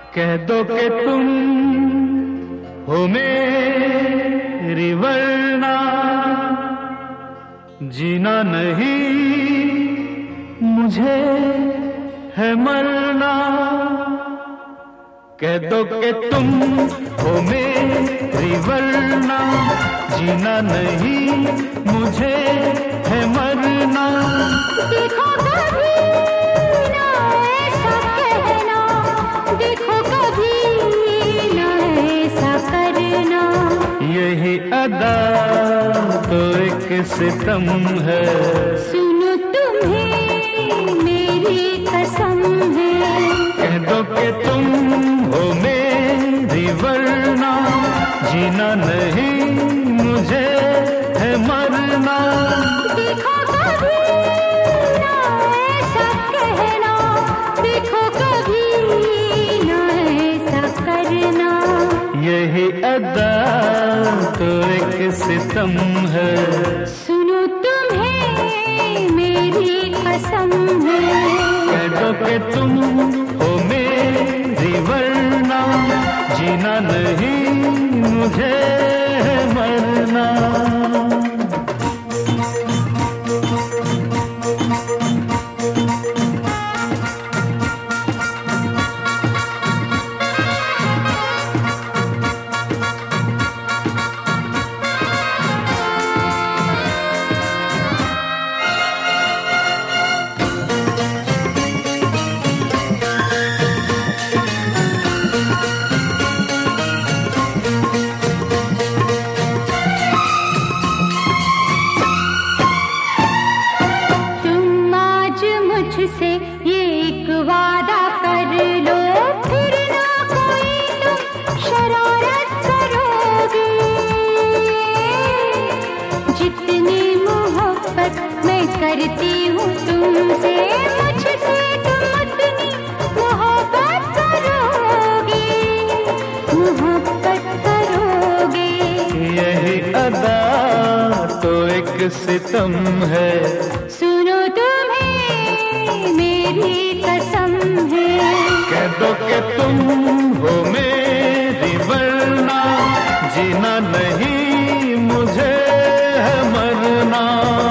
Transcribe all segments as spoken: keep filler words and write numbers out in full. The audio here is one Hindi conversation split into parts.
कह दो कि तुम हो मेरी वरना जीना नहीं मुझे है मरना। कह दो कि तुम हो मेरी वरना जीना नहीं मुझे है मरना। देखो कभी ना ऐसा कहना, देखो कभी ना ऐसा करना। यही अदा तो एक सितम है। सुनो तुम्हें मेरी कसम है। कह दो कि तुम हो मेरी वरना जीना नहीं मुझे है मरना। देखो कभी ना ऐसा कहना, देखो कभी ना ऐसा करना। यही अदा तो एक सितम है। सुनो तुम्हें मेरी कसम है। कह दो कि तुम हो मेरी वरना जीना नहीं मुझे है मरना। से ये एक वादा कर लो, फिर ना कोई तुम शरारत करोगे। जितनी मोहब्बत मैं करती हूँ तुमसे, मुझसे तुम उतनी मोहब्बत करोगे, मोहब्बत करोगे। यही अदा तो एक सितम है। सुनो मेरी कसम है। कह दो कि तुम हो मेरी वरना जीना नहीं मुझे है मरना।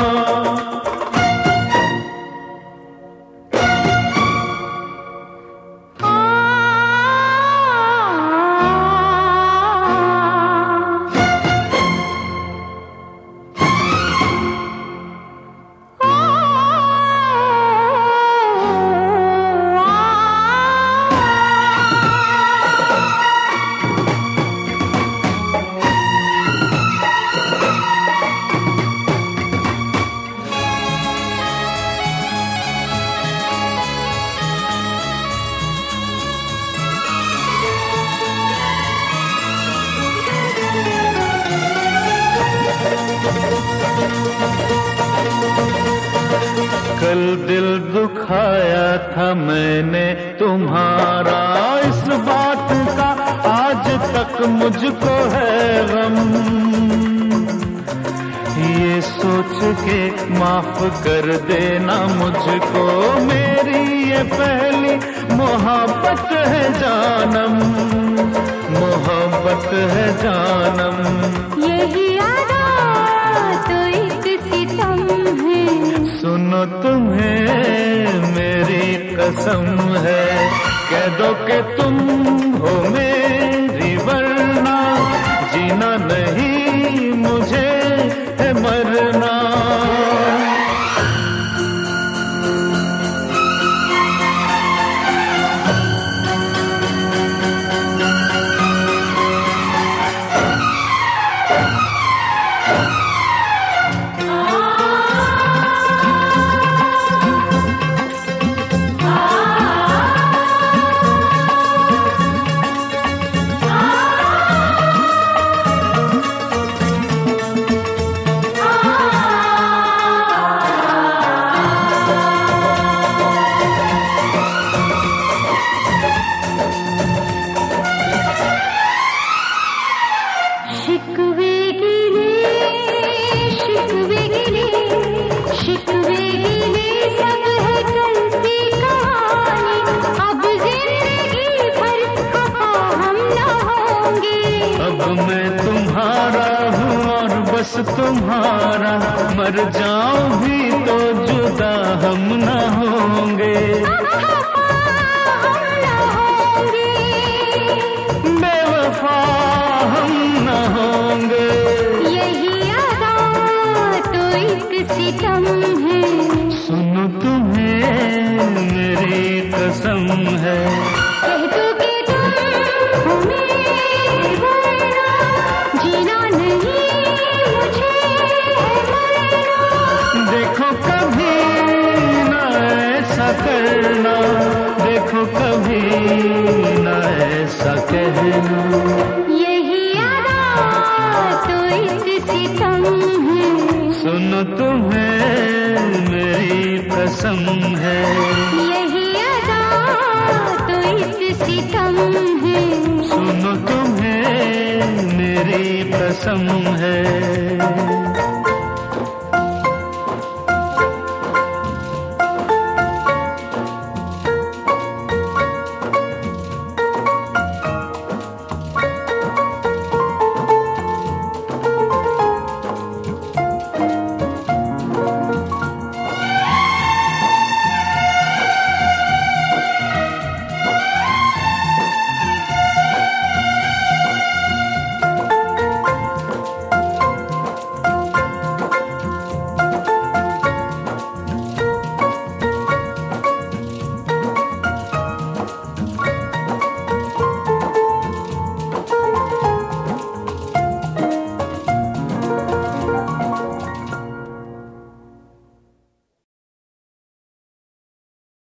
कल दिल दुखाया था मैंने तुम्हारा, इस बात का आज तक मुझको है गम। ये सोच के माफ कर देना मुझको, मेरी ये पहली मोहब्बत है जानम, मोहब्बत है जानम। यही अदा तो एक सितम है। सुनो तुम्हें मेरी कसम है। कह दो कि तुम हो मेरी वरना जीना नहीं मुझे है मरना। बस तुम्हारा, मर जाऊं भी तो जुदा हम न होंगे। बेवफा हम न होंगे। यही अदा तो एक सितम है। सुनो तुम्हें मेरी कसम है। कह दो कि तुम हो मेरे वरना जीना नहीं मुझे है मरना। देखो कभी न ऐसा करना, देखो कभी न ऐसा कहना। यही अदा तो एक सितम है। सुनो तुम्हें मेरी कसम है। यही अदा तो एक सितम है। सुनो तुम्हें मेरी कसम है।